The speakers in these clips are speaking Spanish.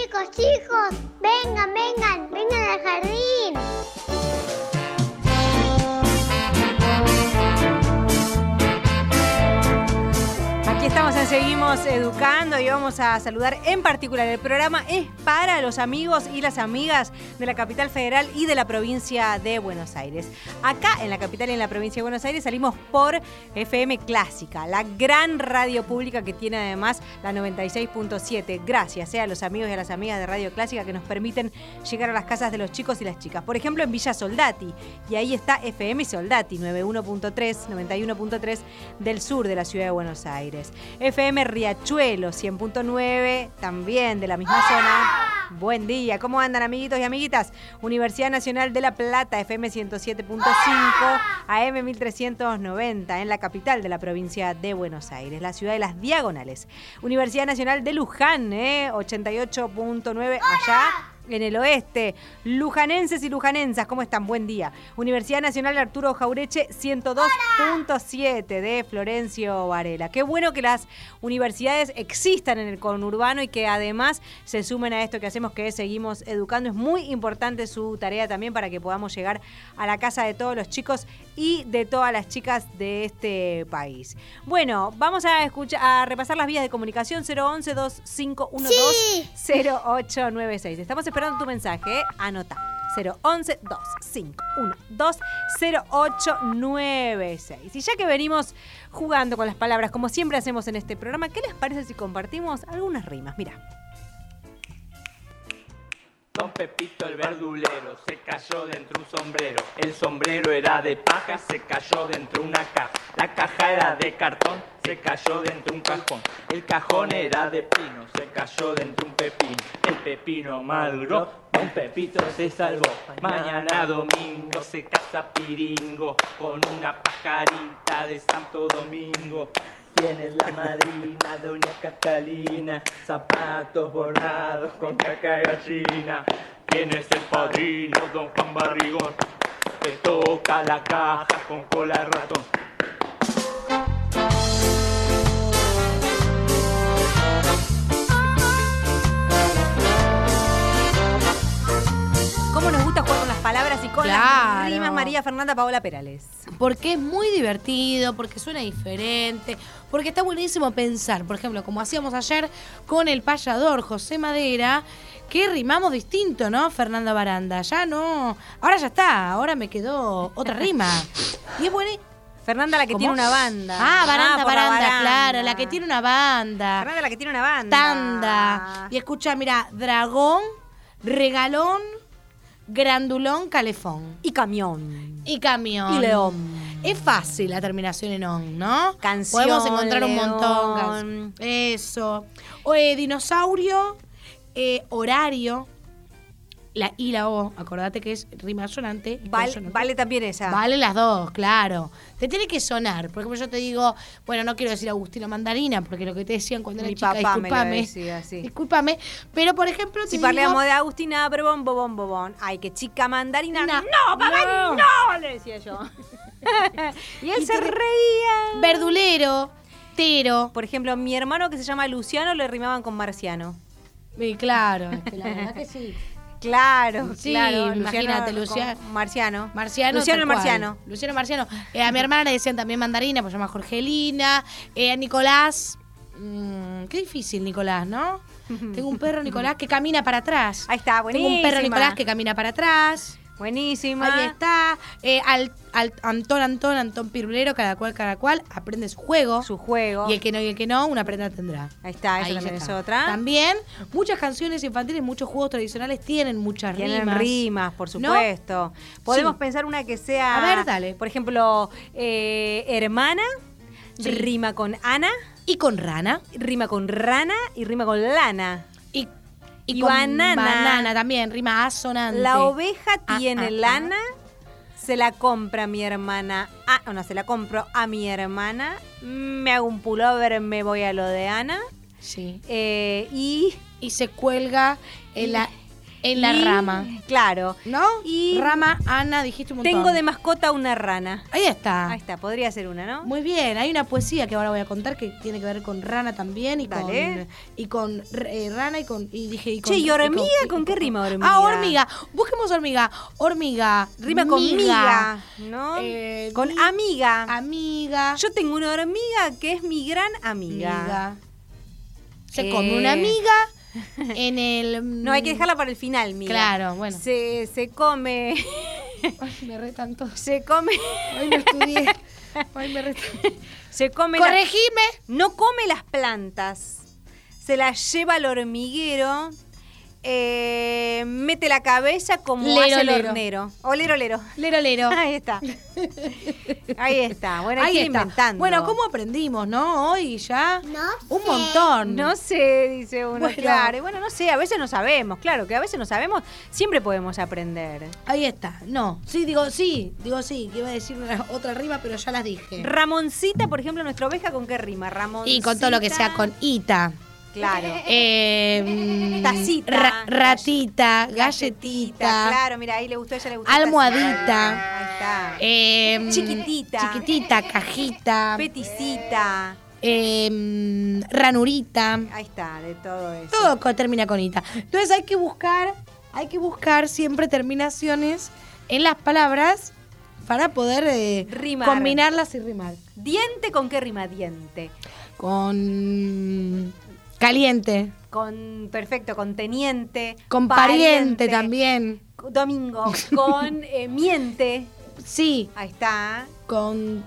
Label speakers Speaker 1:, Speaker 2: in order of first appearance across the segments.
Speaker 1: Chicos, vengan al jardín.
Speaker 2: Aquí estamos en Seguimos Educando y vamos a saludar en particular. El programa es para los amigos y las amigas de la capital federal y de la provincia de Buenos Aires. Acá en la capital y en la provincia de Buenos Aires salimos por FM Clásica, la gran radio pública que tiene además la 96.7. Gracias a los amigos y a las amigas de Radio Clásica que nos permiten llegar a las casas de los chicos y las chicas. Por ejemplo, en Villa Soldati. Y ahí está FM Soldati, 91.3 del sur de la ciudad de Buenos Aires. FM Riachuelo, 100.9, también de la misma zona. Buen día, ¿cómo andan, amiguitos y amiguitas? Universidad Nacional de La Plata, FM 107.5, AM 1390, en la capital de la provincia de Buenos Aires, la ciudad de Las Diagonales. Universidad Nacional de Luján, 88.9, allá en el oeste. Lujanenses y lujanensas, ¿cómo están? Buen día. Universidad Nacional de Arturo Jaureche, 102.7 de Florencio Varela. Qué bueno que las universidades existan en el conurbano y que además se sumen a esto que hacemos, que es Seguimos Educando. Es muy importante su tarea también para que podamos llegar a la casa de todos los chicos y de todas las chicas de este país. Bueno, vamos a repasar las vías de comunicación. 011-2512-0896. Estamos esperando tu mensaje, anota. 011-2512-0896. Y ya que venimos jugando con las palabras, como siempre hacemos en este programa, ¿qué les parece si compartimos algunas rimas? Mira.
Speaker 3: Don Pepito el verdulero se cayó dentro un sombrero. El sombrero era de paja, se cayó dentro una caja. La caja era de cartón, se cayó dentro un cajón. El cajón era de pino, se cayó dentro un pepino. El pepino maduró, Don Pepito se salvó. Mañana domingo se casa Piringo con una pajarita de Santo Domingo. Tiene la madrina, doña Catalina, zapatos bordados con caca de gallina. ¿Quién es el padrino, don Juan Barrigón? Que toca la caja con cola de ratón.
Speaker 2: ¿Cómo nos gusta jugar con las palabras y con las rimas, María Fernanda Paola Perales?
Speaker 4: Porque es muy divertido, porque suena diferente, porque está buenísimo pensar, por ejemplo, como hacíamos ayer con el payador José Madera, que rimamos distinto, ¿no, Fernanda Baranda? Ya no, ahora ya está, ahora me quedó otra rima. Y es buenísimo.
Speaker 2: Fernanda, la que tiene una banda.
Speaker 4: Baranda, claro, la que tiene una banda.
Speaker 2: Fernanda, la que tiene una banda.
Speaker 4: Tanda. Y escucha, mira, dragón, regalón, grandulón, calefón.
Speaker 2: Y camión.
Speaker 4: Y camión.
Speaker 2: Y león.
Speaker 4: Es fácil la terminación en on, ¿no?
Speaker 2: Canción,
Speaker 4: podemos encontrar un
Speaker 2: león.
Speaker 4: montón. Eso. Dinosaurio, horario, la I y la O. Acordate que es rima sonante.
Speaker 2: Vale también esa.
Speaker 4: Vale las dos, claro. Te tiene que sonar. Por ejemplo, yo te digo, bueno, no quiero decir Agustina Mandarina, porque lo que te decían cuando era chica,
Speaker 2: papá
Speaker 4: discúlpame.
Speaker 2: me lo decía, sí.
Speaker 4: Discúlpame. Pero, por ejemplo,
Speaker 2: si parliamo de Agustina, bobón. Ay, que chica mandarina.
Speaker 4: No,
Speaker 2: papá, no, le decía yo. Y él se reía.
Speaker 4: Verdulero, tero.
Speaker 2: Por ejemplo, mi hermano que se llama Luciano le rimaban con Marciano.
Speaker 4: Y claro, es que la verdad que sí.
Speaker 2: Claro,
Speaker 4: sí,
Speaker 2: claro.
Speaker 4: Imagínate, Luciano.
Speaker 2: Marciano.
Speaker 4: Luciano
Speaker 2: el Marciano.
Speaker 4: Luciano Marciano. A mi hermana le decían también mandarina, pues se llama Jorgelina. A Nicolás. Qué difícil, Nicolás, ¿no? Tengo un perro, Nicolás, que camina para atrás.
Speaker 2: Ahí está, buenísima.
Speaker 4: Tengo un perro, Nicolás, que camina para atrás.
Speaker 2: Buenísima.
Speaker 4: Ahí está. Antón Pirulero, cada cual aprende su juego. Y el que no, una prenda tendrá.
Speaker 2: Ahí está, esa también es otra.
Speaker 4: También, muchas canciones infantiles, muchos juegos tradicionales tienen muchas rimas.
Speaker 2: Tienen rimas, por supuesto. ¿No? Podemos pensar una que sea,
Speaker 4: a ver, dale.
Speaker 2: Por ejemplo, hermana, rima con Ana.
Speaker 4: Y con rana.
Speaker 2: Rima con rana y rima con lana.
Speaker 4: Y con banana también, rima asonante.
Speaker 2: La oveja tiene lana, se la compra mi hermana. Se la compro a mi hermana. Me hago un pullover, me voy a lo de Ana.
Speaker 4: Sí.
Speaker 2: Y
Speaker 4: se cuelga En la
Speaker 2: Y,
Speaker 4: rama.
Speaker 2: Claro.
Speaker 4: ¿No?
Speaker 2: Y
Speaker 4: Rama, Ana, dijiste un montón.
Speaker 2: tengo de mascota una rana.
Speaker 4: Ahí está.
Speaker 2: Ahí está, podría ser una, ¿no?
Speaker 4: Muy bien, hay una poesía que ahora voy a contar que tiene que ver con rana también y
Speaker 2: Dale.
Speaker 4: con rana y con dije
Speaker 2: Che, ¿y hormiga? ¿Con qué rima hormiga?
Speaker 4: Ah, hormiga. Busquemos hormiga. Hormiga.
Speaker 2: Rima con miga, ¿no? Con
Speaker 4: mi-
Speaker 2: amiga.
Speaker 4: Amiga.
Speaker 2: Yo tengo una hormiga que es mi gran amiga.
Speaker 4: Amiga. Se come una amiga en el...
Speaker 2: No, hay que dejarla para el final, miga.
Speaker 4: Claro, bueno.
Speaker 2: Se come...
Speaker 4: Ay, me re tanto.
Speaker 2: Se come...
Speaker 4: Hoy no estudié. Ay, me re
Speaker 2: Se come...
Speaker 4: Corregime.
Speaker 2: No come las plantas. Se las lleva al hormiguero. Mete la cabeza como
Speaker 4: Lero,
Speaker 2: hace el
Speaker 4: lero.
Speaker 2: hornero. O lero, lero.
Speaker 4: Lero, lero.
Speaker 2: Ahí está. Ahí está. Bueno, hay
Speaker 4: Ahí
Speaker 2: que ir
Speaker 4: está.
Speaker 2: inventando.
Speaker 4: Bueno, ¿cómo aprendimos, no? Hoy ya.
Speaker 1: No
Speaker 4: Un
Speaker 1: sé.
Speaker 4: montón.
Speaker 2: No sé, dice uno,
Speaker 4: Bueno.
Speaker 2: claro. Y bueno, no sé, a veces no sabemos, claro, que a veces no sabemos, siempre podemos aprender.
Speaker 4: Ahí está. No. Digo sí, que iba a decir otra rima, pero ya las dije.
Speaker 2: Ramoncita, por ejemplo, nuestra oveja, ¿con qué rima? Ramoncita.
Speaker 4: Y con todo lo que sea con ita.
Speaker 2: Claro.
Speaker 4: Ratita,
Speaker 2: Tacita. Galletita,
Speaker 4: galletita.
Speaker 2: claro, mira, ahí le gustó, a ella le gustó.
Speaker 4: Almohadita.
Speaker 2: Ahí está. Chiquitita.
Speaker 4: Chiquitita, cajita.
Speaker 2: Peticita.
Speaker 4: Ranurita.
Speaker 2: Ahí está, de todo eso.
Speaker 4: Todo termina con ita. Entonces hay que buscar siempre terminaciones en las palabras para poder
Speaker 2: Rimar.
Speaker 4: combinarlas y rimar.
Speaker 2: Diente, ¿con qué rima? Diente.
Speaker 4: Con caliente,
Speaker 2: Perfecto, con teniente.
Speaker 4: con pariente también.
Speaker 2: Domingo, con miente.
Speaker 4: Sí,
Speaker 2: Ahí está.
Speaker 4: con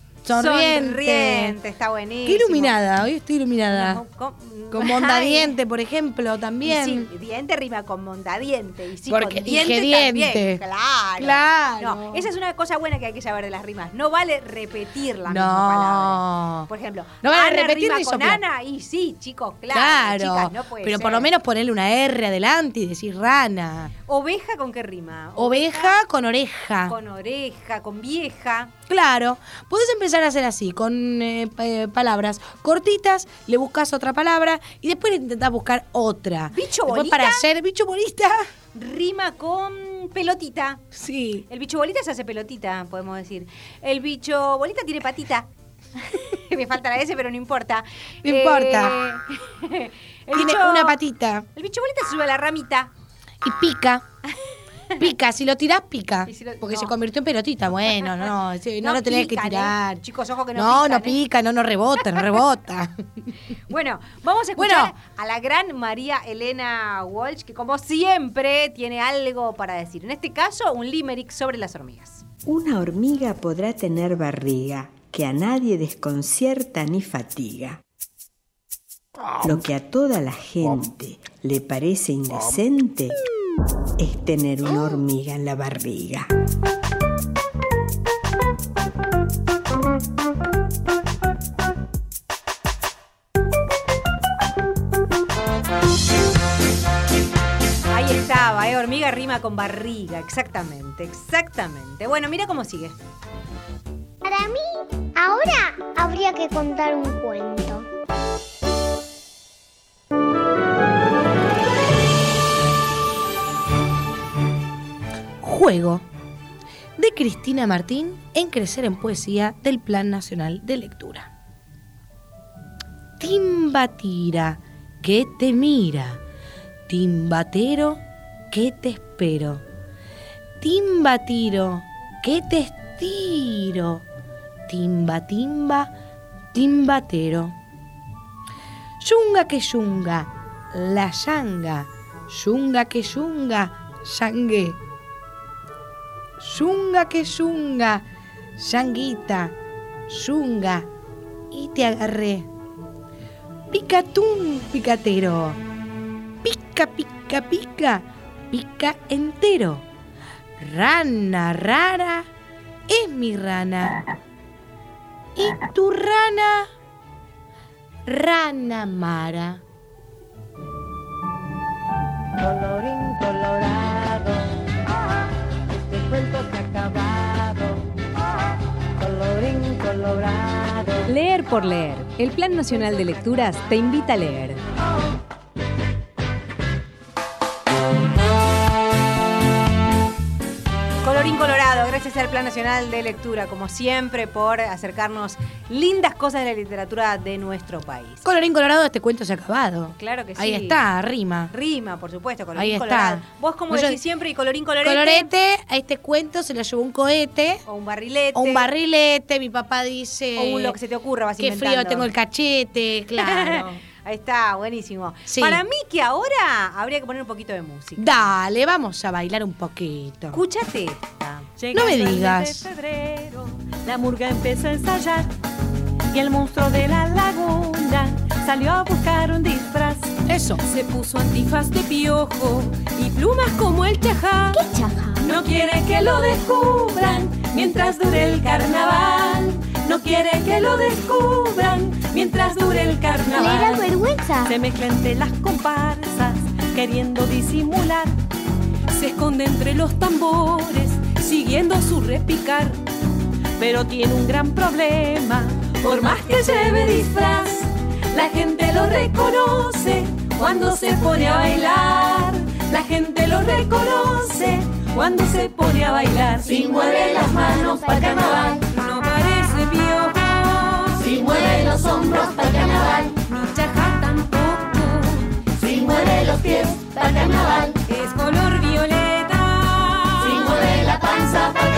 Speaker 4: sonriente.
Speaker 2: Está buenísimo.
Speaker 4: Qué iluminada, hoy estoy iluminada.
Speaker 2: No,
Speaker 4: Con mondadiente, por ejemplo, también.
Speaker 2: Y sí, diente rima con mondadiente. Y sí,
Speaker 4: Porque
Speaker 2: con
Speaker 4: dije
Speaker 2: diente
Speaker 4: diente.
Speaker 2: también. Claro.
Speaker 4: Claro.
Speaker 2: No, esa es una cosa buena que hay que saber de las rimas. No vale repetir la misma palabra.
Speaker 4: No.
Speaker 2: Por ejemplo,
Speaker 4: No vale
Speaker 2: Ana
Speaker 4: repetir
Speaker 2: rima
Speaker 4: ni
Speaker 2: con
Speaker 4: soplar.
Speaker 2: Ana y sí, chicos, claro.
Speaker 4: Claro,
Speaker 2: Chicas, no puede
Speaker 4: pero
Speaker 2: ser.
Speaker 4: por lo menos ponerle una R adelante y decir rana.
Speaker 2: Oveja, ¿con qué rima?
Speaker 4: Oveja con oreja.
Speaker 2: Con oreja, con vieja.
Speaker 4: Claro, podés empezar a hacer así, con palabras cortitas, le buscas otra palabra y después le intentás buscar otra.
Speaker 2: ¿Bicho
Speaker 4: Después
Speaker 2: bolita?
Speaker 4: para hacer bicho bolita.
Speaker 2: Rima con pelotita.
Speaker 4: Sí.
Speaker 2: El bicho bolita se hace pelotita, podemos decir. El bicho bolita tiene patita. Me falta la S, pero no importa.
Speaker 4: No importa.
Speaker 2: El
Speaker 4: Tiene
Speaker 2: bicho-
Speaker 4: una patita
Speaker 2: El bicho bolita se sube a la ramita.
Speaker 4: y pica. Pica, si lo tirás, pica.
Speaker 2: Y si lo-
Speaker 4: Porque
Speaker 2: no.
Speaker 4: se convirtió en pelotita. Bueno, no lo tenés que
Speaker 2: pican,
Speaker 4: tirar.
Speaker 2: Chicos, ojo que no
Speaker 4: No,
Speaker 2: pican,
Speaker 4: no pica, no rebota, no rebota.
Speaker 2: Bueno, vamos a escuchar
Speaker 4: Bueno.
Speaker 2: a la gran María Elena Walsh, que como siempre tiene algo para decir. En este caso, un limerick sobre las hormigas.
Speaker 5: Una hormiga podrá tener barriga, que a nadie desconcierta ni fatiga. Lo que a toda la gente le parece indecente es tener una hormiga en la barriga.
Speaker 2: Ahí estaba, hormiga rima con barriga, exactamente, exactamente. Bueno, mira cómo sigue.
Speaker 1: Para mí, ahora habría que contar un cuento.
Speaker 4: Juego de Cristina Martín en Crecer en Poesía del Plan Nacional de Lectura. Timbatira, que te mira. Timbatero, que te espero. Timbatiro, que te estiro. Timba, timba, timbatero. Yunga que yunga, la yanga. Yunga que yunga, yangué. Yunga que yunga, yanguita, yunga, y te agarré. Picatún, picatero. Pica, pica, pica, pica entero. Rana rara es mi rana. Y tu rana, rana mara.
Speaker 6: Colorín colorado, este cuento se ha acabado. Colorín colorado.
Speaker 7: Leer por leer. El Plan Nacional de Lecturas te invita a leer.
Speaker 2: Colorín Colorado, gracias al Plan Nacional de Lectura, como siempre, por acercarnos lindas cosas de la literatura de nuestro país.
Speaker 4: Colorín Colorado, este cuento se ha acabado.
Speaker 2: Claro que sí.
Speaker 4: Ahí está, rima.
Speaker 2: Rima, por supuesto, Colorín
Speaker 4: Ahí está.
Speaker 2: Colorado. Vos, como
Speaker 4: Yo-
Speaker 2: decís siempre, y Colorín Colorete.
Speaker 4: Colorete, a este cuento se lo llevó un cohete
Speaker 2: O un barrilete.
Speaker 4: o un barrilete. Mi papá dice...
Speaker 2: O lo que se te ocurra, vas
Speaker 4: Qué
Speaker 2: inventando.
Speaker 4: frío tengo el cachete, claro.
Speaker 2: Ahí está, buenísimo.
Speaker 4: Sí.
Speaker 2: Para mí que ahora habría que poner un poquito de música.
Speaker 4: Dale, vamos a bailar un poquito.
Speaker 2: Escúchate esta.
Speaker 4: No me
Speaker 6: Llegando el mes
Speaker 4: digas.
Speaker 6: de febrero, la murga empezó a ensayar y el monstruo de la laguna salió a buscar un disfraz.
Speaker 4: Eso.
Speaker 6: Se puso antifaz de piojo y plumas como el chajá.
Speaker 1: ¿Qué chaja?
Speaker 6: No quiere que lo descubran mientras dure el carnaval. No quiere que lo descubran mientras dure el
Speaker 1: Le da
Speaker 6: carnaval.
Speaker 1: vergüenza.
Speaker 6: Se mezcla entre las comparsas, queriendo disimular. Se esconde entre los tambores, siguiendo su repicar. Pero tiene un gran problema, por más que lleve disfraz, la gente lo reconoce cuando se pone a bailar. La gente lo reconoce cuando se pone a bailar. Si mueve las manos para carnaval, no parece piojo. Si mueve los hombros para carnaval, ni chaja tampoco. Si mueve los pies para carnaval, es color violeta. Si mueve la panza para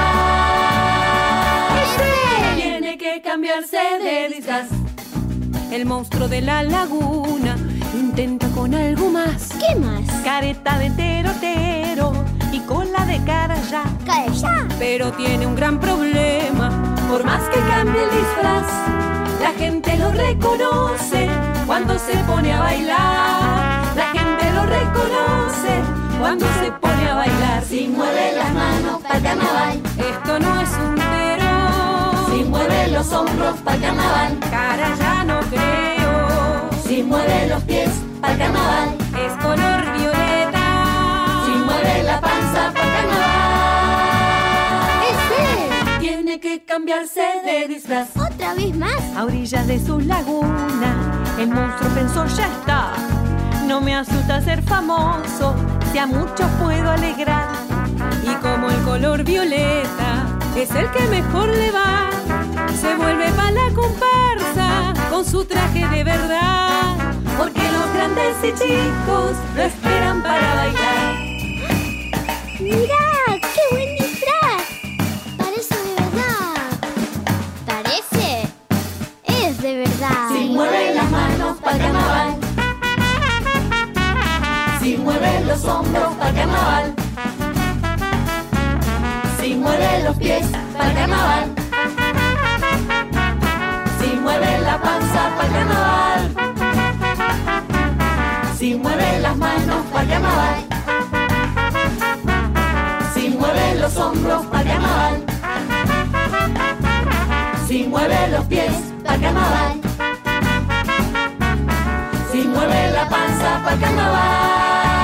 Speaker 6: carnaval, tiene que cambiarse de disfraz. El monstruo de la laguna intenta con algo más.
Speaker 1: ¿Qué más?
Speaker 6: Careta de terotero y cola de carayá.
Speaker 1: Cae ya.
Speaker 6: Pero tiene un gran problema, por más que cambie el disfraz, la gente lo reconoce cuando se pone a bailar. La gente lo reconoce cuando se pone a bailar. Si mueve las manos para carnaval, esto no es un pero. Si mueve los hombros para carnaval, cara ya no creo. Si mueve los pies para carnaval, es color violeta. Si mueve la panza para carnaval,
Speaker 1: ¡Es
Speaker 6: tiene que cambiarse de disfraz.
Speaker 1: él! ¿Otra vez más?
Speaker 6: A orillas de su laguna, el monstruo pensó, ya está. No me asusta ser famoso, si a muchos puedo alegrar. Y como el color violeta es el que mejor le va, se vuelve pa' la comparsa con su traje de verdad. Porque los grandes y chicos lo esperan para bailar.
Speaker 1: ¡Mirá! ¡Qué buen disfraz! Parece de verdad. ¿Parece? Es de verdad.
Speaker 6: Si mueve las manos para carnaval, si mueve los hombros para carnaval, si mueve los pies para carnaval, si mueve la panza para carnaval, si mueve las manos para carnaval, si mueve los hombros para carnaval, si mueve los pies para carnaval, si mueve la panza para carnaval.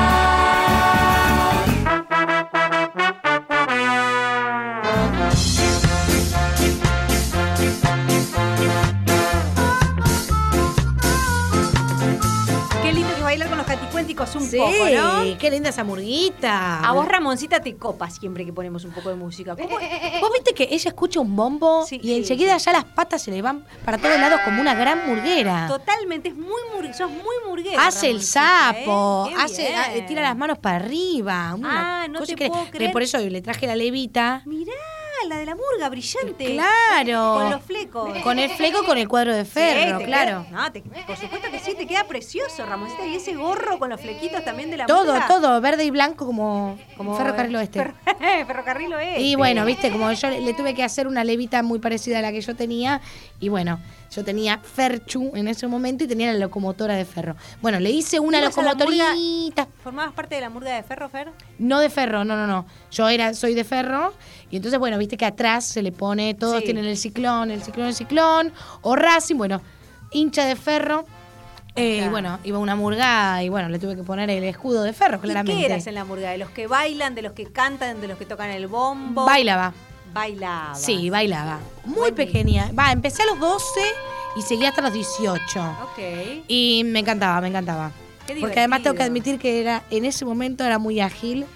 Speaker 2: Qué lindo que bailar con los caticuénticos un
Speaker 4: Sí,
Speaker 2: poco, ¿no?
Speaker 4: qué linda esa murguita.
Speaker 2: A vos, Ramoncita, te copa siempre que ponemos un poco de música. ¿Cómo?
Speaker 4: Vos viste que ella escucha un bombo
Speaker 2: Sí,
Speaker 4: y
Speaker 2: sí,
Speaker 4: enseguida
Speaker 2: sí.
Speaker 4: ya las patas se le van para todos lados como una gran murguera.
Speaker 2: Totalmente, es muy sos muy murguera.
Speaker 4: Hace el
Speaker 2: Ramoncita,
Speaker 4: sapo,
Speaker 2: ¿eh? Qué
Speaker 4: hace,
Speaker 2: bien.
Speaker 4: tira las manos para arriba. Una
Speaker 2: Ah, no
Speaker 4: cosa
Speaker 2: te
Speaker 4: increíble.
Speaker 2: puedo creer.
Speaker 4: Por eso le traje la levita.
Speaker 2: Mirá, la de la murga, brillante.
Speaker 4: Claro.
Speaker 2: Con los flecos.
Speaker 4: Con el fleco, con el cuadro de ferro,
Speaker 2: Sí, te
Speaker 4: claro.
Speaker 2: queda- no, por supuesto que sí, te queda precioso, Ramoncita. Y ese gorro con los flequitos también de la
Speaker 4: Todo,
Speaker 2: murga.
Speaker 4: todo, verde y blanco como Ferrocarril Oeste.
Speaker 2: Ferrocarril Oeste.
Speaker 4: Y bueno, viste, como yo le tuve que hacer una levita muy parecida a la que yo tenía. Y bueno, yo tenía Ferchu en ese momento y tenía la locomotora de ferro. Bueno, le hice una
Speaker 2: ¿Ibas a la
Speaker 4: locomotorita.
Speaker 2: ¿Formabas parte de la murga de ferro, Fer?
Speaker 4: No de ferro, no. Yo soy de ferro. Y entonces, bueno, viste que atrás se le pone, todos
Speaker 2: Sí.
Speaker 4: tienen el ciclón. O Racing, bueno, hincha de ferro. Y
Speaker 2: Claro.
Speaker 4: bueno, iba una murga y bueno, le tuve que poner el escudo de ferro,
Speaker 2: ¿Y
Speaker 4: claramente.
Speaker 2: qué eras en la murga? ¿De los que bailan, de los que cantan, de los que tocan el bombo?
Speaker 4: Bailaba.
Speaker 2: Bailaba.
Speaker 4: Sí, bailaba. Muy
Speaker 2: Buenísimo.
Speaker 4: pequeña. Empecé a los 12 y seguí hasta los 18.
Speaker 2: Ok.
Speaker 4: Y me encantaba.
Speaker 2: Qué
Speaker 4: Porque además tengo que
Speaker 2: divertido.
Speaker 4: admitir que en ese momento era muy ágil.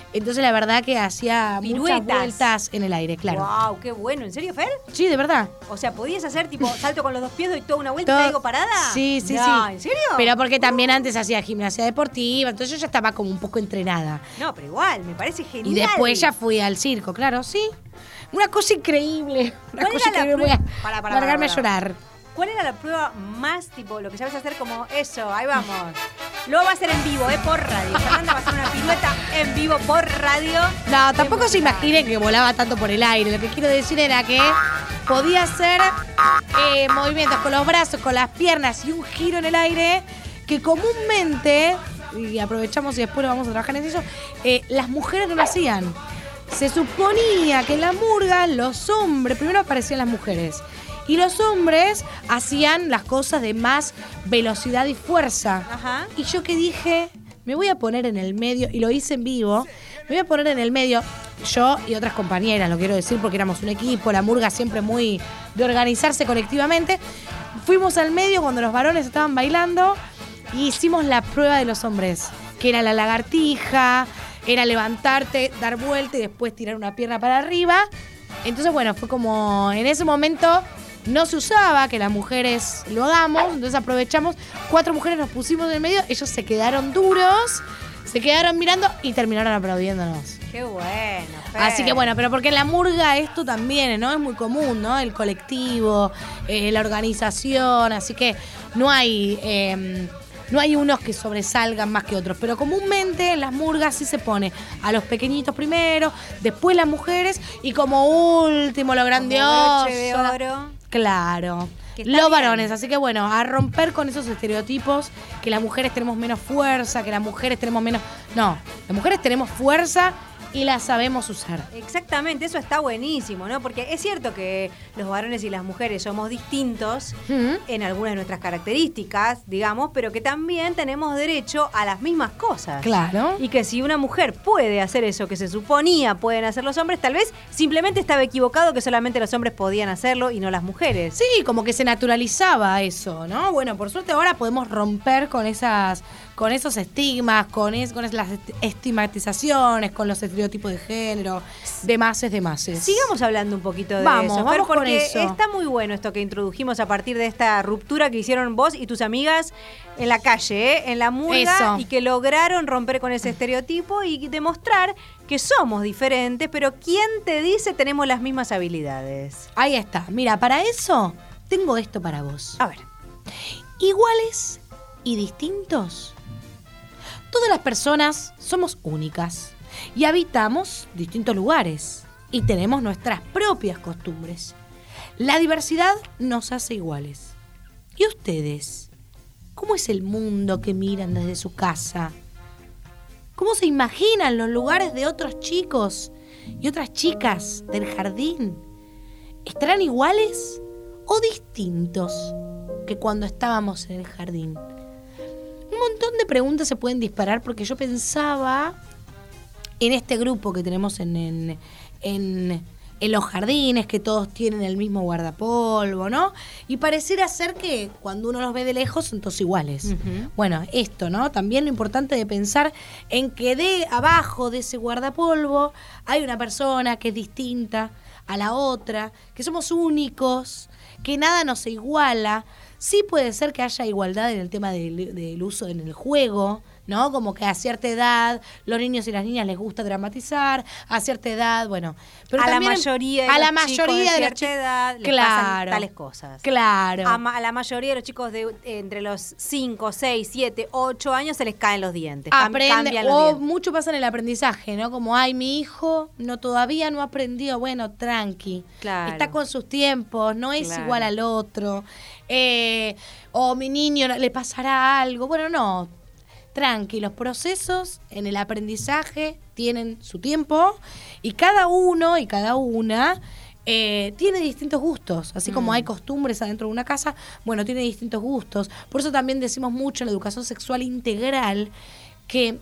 Speaker 4: Entonces la verdad que hacía
Speaker 2: Piruetas.
Speaker 4: muchas vueltas en el aire, claro.
Speaker 2: ¡Wow! ¡Qué bueno! ¿En serio, Fer?
Speaker 4: Sí, de verdad.
Speaker 2: O sea, ¿podías hacer tipo salto con los dos pies, doy toda una vuelta y
Speaker 4: Todo-
Speaker 2: caigo parada?
Speaker 4: Sí, sí,
Speaker 2: No,
Speaker 4: sí.
Speaker 2: ¿en serio?
Speaker 4: Pero porque también antes hacía gimnasia deportiva, entonces yo ya estaba como un poco entrenada.
Speaker 2: No, pero igual, me parece genial.
Speaker 4: Y después ya fui al circo, claro, sí. Una cosa increíble. Una
Speaker 2: ¿Cuál
Speaker 4: cosa
Speaker 2: era la
Speaker 4: increíble. Voy a
Speaker 2: prueba? Para,
Speaker 4: largarme a
Speaker 2: para.
Speaker 4: llorar.
Speaker 2: ¿Cuál era la prueba más tipo, lo que sabes hacer como eso? Ahí vamos. Lo va a hacer en vivo, por radio. Fernanda va a hacer una pirueta en vivo por radio.
Speaker 4: No, tampoco se imaginen que volaba tanto por el aire. Lo que quiero decir era que podía hacer movimientos con los brazos, con las piernas y un giro en el aire que comúnmente, y aprovechamos y después lo vamos a trabajar en eso, las mujeres no lo hacían. Se suponía que en la murga los hombres, primero aparecían las mujeres, y los hombres hacían las cosas de más velocidad y fuerza.
Speaker 2: Ajá.
Speaker 4: Y yo que dije, me voy a poner en el medio, y lo hice en vivo, me voy a poner en el medio, yo y otras compañeras, lo quiero decir porque éramos un equipo, la murga siempre muy de organizarse colectivamente. Fuimos al medio cuando los varones estaban bailando y hicimos la prueba de los hombres, que era la lagartija, era levantarte, dar vuelta y después tirar una pierna para arriba. Entonces, bueno, fue como en ese momento no se usaba que las mujeres lo hagamos, entonces aprovechamos, 4 mujeres nos pusimos en el medio, ellos se quedaron duros, se quedaron mirando y terminaron aplaudiéndonos.
Speaker 2: Qué bueno, Fer.
Speaker 4: Así que bueno, pero porque en la murga esto también, ¿no? Es muy común, ¿no? El colectivo, la organización, así que no hay unos que sobresalgan más que otros, pero comúnmente en las murgas sí se pone a los pequeñitos primero, después las mujeres y como último lo grandioso.
Speaker 2: broche de oro.
Speaker 4: Claro.
Speaker 2: Que está
Speaker 4: Los
Speaker 2: bien.
Speaker 4: varones, así que bueno, a romper con esos estereotipos que las mujeres tenemos menos fuerza, que las mujeres tenemos menos... No, las mujeres tenemos fuerza y la sabemos usar.
Speaker 2: Exactamente, eso está buenísimo, ¿no? Porque es cierto que los varones y las mujeres somos distintos en algunas de nuestras características, digamos, pero que también tenemos derecho a las mismas cosas.
Speaker 4: Claro.
Speaker 2: Y que si una mujer puede hacer eso que se suponía pueden hacer los hombres, tal vez simplemente estaba equivocado que solamente los hombres podían hacerlo y no las mujeres.
Speaker 4: Sí, como que se naturalizaba eso, ¿no? Bueno, por suerte ahora podemos romper con esos estigmas, con las estigmatizaciones, con los estereotipos de género, demás.
Speaker 2: Sigamos hablando un poquito de
Speaker 4: Vamos,
Speaker 2: eso, Fer,
Speaker 4: vamos con
Speaker 2: porque
Speaker 4: eso.
Speaker 2: está muy bueno esto que introdujimos a partir de esta ruptura que hicieron vos y tus amigas en la calle, en la murga,
Speaker 4: Eso.
Speaker 2: y que lograron romper con ese estereotipo y demostrar que somos diferentes, pero ¿quién te dice tenemos las mismas habilidades?
Speaker 4: Ahí está. Mira, para eso tengo esto para vos.
Speaker 2: A ver.
Speaker 4: Iguales y distintos. Todas las personas somos únicas y habitamos distintos lugares y tenemos nuestras propias costumbres. La diversidad nos hace iguales. ¿Y ustedes? ¿Cómo es el mundo que miran desde su casa? ¿Cómo se imaginan los lugares de otros chicos y otras chicas del jardín? ¿Estarán iguales o distintos que cuando estábamos en el jardín? Un montón de preguntas se pueden disparar porque yo pensaba en este grupo que tenemos en los jardines, que todos tienen el mismo guardapolvo, ¿no? Y pareciera ser que cuando uno los ve de lejos son todos iguales.
Speaker 2: Ujú.
Speaker 4: Bueno, esto, ¿no? También lo importante de pensar en que de abajo de ese guardapolvo hay una persona que es distinta a la otra, que somos únicos, que nada nos iguala. Sí puede ser que haya igualdad en el tema del uso en el juego, ¿no? Como que a cierta edad los niños y las niñas les gusta dramatizar, a cierta edad, bueno. Pero
Speaker 2: A la
Speaker 4: también
Speaker 2: mayoría de
Speaker 4: a la
Speaker 2: los chicos
Speaker 4: mayoría
Speaker 2: de
Speaker 4: de los
Speaker 2: cierta
Speaker 4: chicos,
Speaker 2: edad les
Speaker 4: claro,
Speaker 2: pasan tales cosas.
Speaker 4: Claro.
Speaker 2: A la mayoría de los chicos de entre los 5, 6, 7, 8 años se les caen los dientes. Cambian los
Speaker 4: o
Speaker 2: dientes.
Speaker 4: mucho pasa en el aprendizaje, ¿no? Como, ay, mi hijo todavía no aprendió, bueno, tranqui.
Speaker 2: Claro.
Speaker 4: Está con sus tiempos, no es
Speaker 2: Claro.
Speaker 4: igual al otro. O mi niño le pasará algo. Bueno, no. Tranqui, los procesos en el aprendizaje tienen su tiempo y cada uno y cada una tiene distintos gustos. Así como hay costumbres adentro de una casa, bueno, tiene distintos gustos. Por eso también decimos mucho en la educación sexual integral que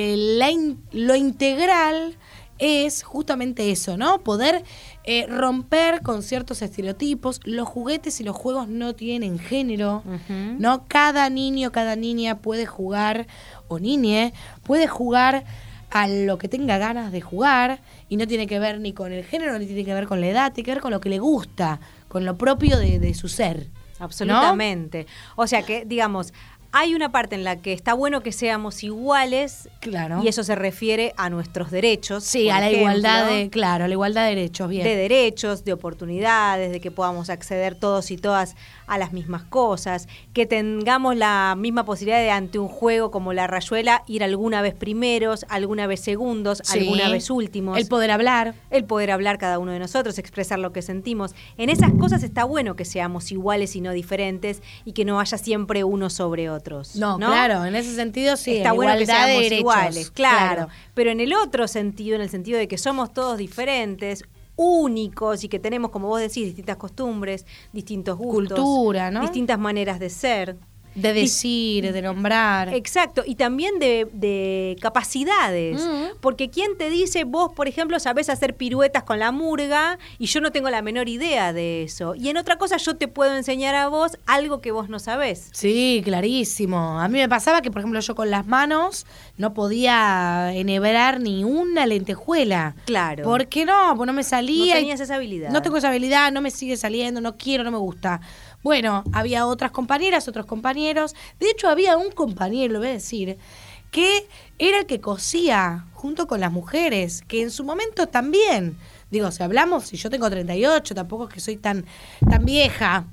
Speaker 4: lo integral es justamente eso, ¿no? Poder romper con ciertos estereotipos. Los juguetes y los juegos no tienen género, ¿no? Cada niño, cada niña puede jugar, o niñe, puede jugar a lo que tenga ganas de jugar y no tiene que ver ni con el género, ni tiene que ver con la edad, tiene que ver con lo que le gusta, con lo propio de su ser.
Speaker 2: Absolutamente. ¿No? O sea que, digamos, hay una parte en la que está bueno que seamos iguales,
Speaker 4: claro,
Speaker 2: y eso se refiere a nuestros derechos.
Speaker 4: Sí, a la igualdad a la igualdad de derechos, bien.
Speaker 2: De derechos, de oportunidades, de que podamos acceder todos y todas a las mismas cosas, que tengamos la misma posibilidad de ante un juego como la rayuela ir alguna vez primeros, alguna vez segundos, sí, alguna vez últimos.
Speaker 4: El poder hablar
Speaker 2: cada uno de nosotros, expresar lo que sentimos. En esas cosas está bueno que seamos iguales y no diferentes y que no haya siempre uno sobre otros.
Speaker 4: No, claro, en ese sentido sí.
Speaker 2: Está bueno que seamos
Speaker 4: derechos,
Speaker 2: iguales, claro. Pero en el otro sentido, en el sentido de que somos todos diferentes, únicos y que tenemos, como vos decís, distintas costumbres, distintos gustos,
Speaker 4: cultura, ¿no?
Speaker 2: Distintas maneras de ser.
Speaker 4: De decir, de nombrar.
Speaker 2: Exacto, y también de capacidades. Porque ¿quién te dice, vos, por ejemplo, sabés hacer piruetas con la murga y yo no tengo la menor idea de eso? Y en otra cosa yo te puedo enseñar a vos algo que vos no sabés.
Speaker 4: Sí, clarísimo. A mí me pasaba que, por ejemplo, yo con las manos no podía enhebrar ni una lentejuela.
Speaker 2: Claro.
Speaker 4: ¿Por qué no? Pues no me salía.
Speaker 2: No tenías esa habilidad.
Speaker 4: No tengo esa habilidad, no me sigue saliendo, no quiero, no me gusta. Bueno, había otras compañeras, otros compañeros. De hecho, había un compañero, lo voy a decir, que era el que cosía junto con las mujeres, que en su momento también, digo, si hablamos, si yo tengo 38, tampoco es que soy tan vieja.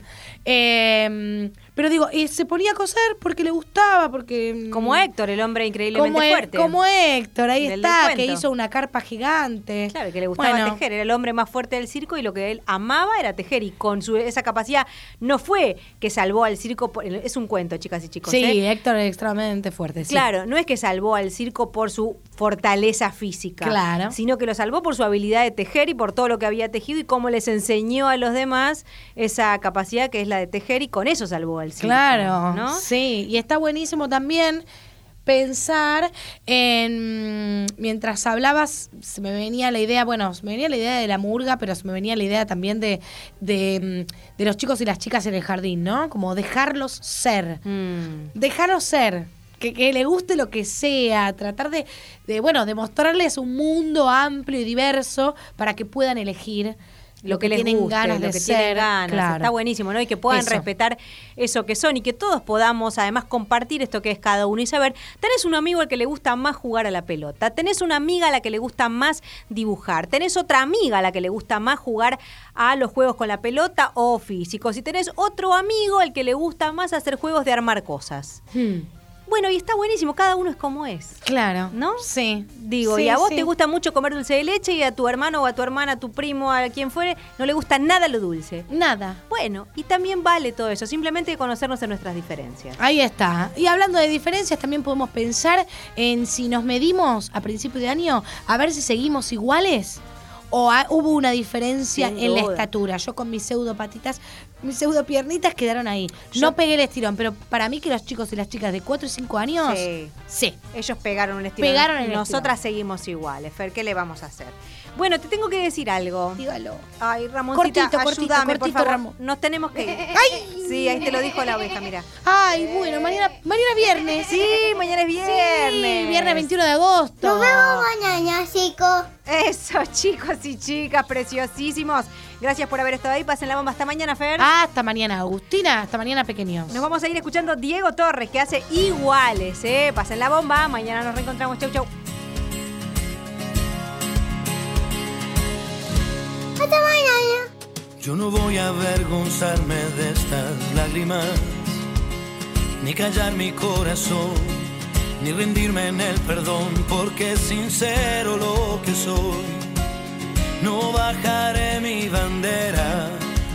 Speaker 4: Pero digo, se ponía a coser porque le gustaba, porque...
Speaker 2: Como Héctor, el hombre increíblemente fuerte.
Speaker 4: Como Héctor, ahí está, que hizo una carpa gigante.
Speaker 2: Claro, que le gustaba tejer, era el hombre más fuerte del circo y lo que él amaba era tejer. Y con esa capacidad no fue que salvó al circo, es un cuento, chicas y chicos.
Speaker 4: Sí, Héctor es extremadamente fuerte. Sí.
Speaker 2: Claro, no es que salvó al circo por su fortaleza física,
Speaker 4: claro,
Speaker 2: sino que lo salvó por su habilidad de tejer y por todo lo que había tejido y cómo les enseñó a los demás esa capacidad que es la de tejer, y con eso salvó al circo.
Speaker 4: Claro,
Speaker 2: ¿no?
Speaker 4: Sí, y está buenísimo también pensar en, mientras hablabas, se me venía la idea de la murga, pero se me venía la idea también de los chicos y las chicas en el jardín, ¿no? Como dejarlos ser. Dejarlos ser. Que le guste lo que sea, tratar de mostrarles un mundo amplio y diverso para que puedan elegir lo que les tienen ganas de ser.
Speaker 2: Claro. Está buenísimo, ¿no? Y que puedan respetar eso que son y que todos podamos además compartir esto que es cada uno y saber, tenés un amigo al que le gusta más jugar a la pelota, tenés una amiga a la que le gusta más dibujar, tenés otra amiga a la que le gusta más jugar a los juegos con la pelota o físicos, y tenés otro amigo al que le gusta más hacer juegos de armar cosas. Bueno, y está buenísimo, cada uno es como es.
Speaker 4: Claro.
Speaker 2: ¿No?
Speaker 4: Sí.
Speaker 2: Digo, y a vos te gusta mucho comer dulce de leche y a tu hermano o a tu hermana, a tu primo, a quien fuere, no le gusta nada lo dulce.
Speaker 4: Nada.
Speaker 2: Bueno, y también vale todo eso, simplemente conocernos en nuestras diferencias.
Speaker 4: Ahí está. Y hablando de diferencias, también podemos pensar en si nos medimos a principio de año, a ver si seguimos iguales o hubo una diferencia en la estatura. Yo con mis pseudo patitas, mis pseudo piernitas quedaron ahí. No pegué el estirón, pero para mí que los chicos y las chicas de 4 y 5 años, sí.
Speaker 2: Ellos pegaron un estirón. Nosotras seguimos iguales. Fer, ¿qué le vamos a hacer? Bueno, te tengo que decir algo.
Speaker 4: Dígalo.
Speaker 2: Ay, Ramoncita, ayúdame, por favor.
Speaker 4: Ramón.
Speaker 2: Nos tenemos que ir.
Speaker 4: ¡Ay!
Speaker 2: Sí, ahí te lo dijo la oveja, mira.
Speaker 4: Ay, bueno, mañana es viernes.
Speaker 2: Sí, mañana es viernes.
Speaker 4: Sí, viernes 21 de agosto.
Speaker 1: Nos vemos mañana, chicos.
Speaker 2: Eso, chicos y chicas, preciosísimos. Gracias por haber estado ahí. Pasen la bomba hasta mañana, Fer.
Speaker 4: Hasta mañana, Agustina. Hasta mañana, pequeños.
Speaker 2: Nos vamos a ir escuchando Diego Torres, que hace iguales, ¿eh? Pasen la bomba. Mañana nos reencontramos. Chau, chau.
Speaker 1: Hasta mañana.
Speaker 8: Yo no voy a avergonzarme de estas lágrimas, ni callar mi corazón, ni rendirme en el perdón, porque es sincero lo que soy. No bajaré mi bandera.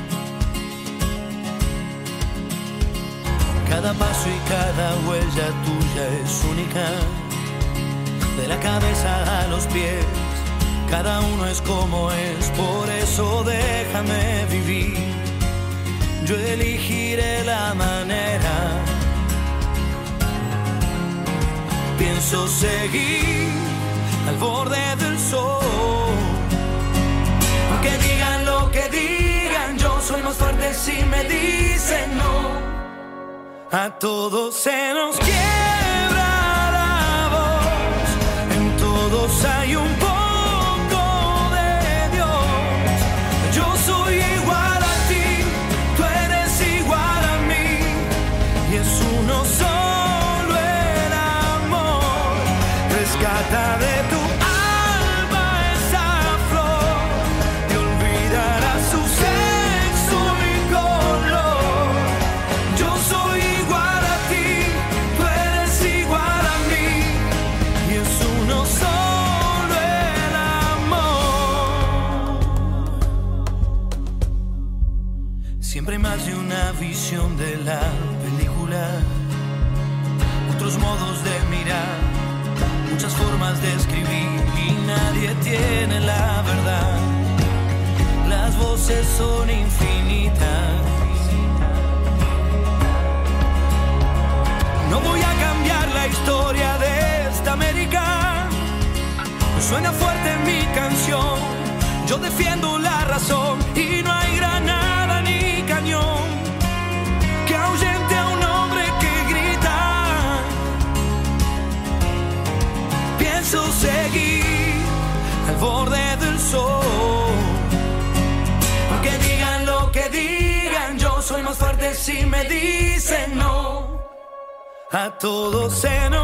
Speaker 8: Cada paso y cada huella tuya es única, de la cabeza a los pies. Cada uno es como es, por eso déjame vivir. Yo elegiré la manera. Pienso seguir al borde del sol. Aunque digan lo que digan, yo soy más fuerte si me dicen no. A todos se nos quiebra la voz. brota de tu alma esa flor, te olvidarás su sexo y color. Yo soy igual a ti, tú eres igual a mí, y es uno solo el amor. Siempre hay más de una visión de la película, otros modos de mirar, muchas formas de escribir y nadie tiene la verdad. Las voces son infinitas. No voy a cambiar la historia de esta América. Suena fuerte mi canción, yo defiendo la razón y no hay granada ni cañón que ahuyente a un hombre que grita. Pienso seguir al borde del sol, aunque digan lo que digan, yo soy más fuerte si me dicen no. A todos se nos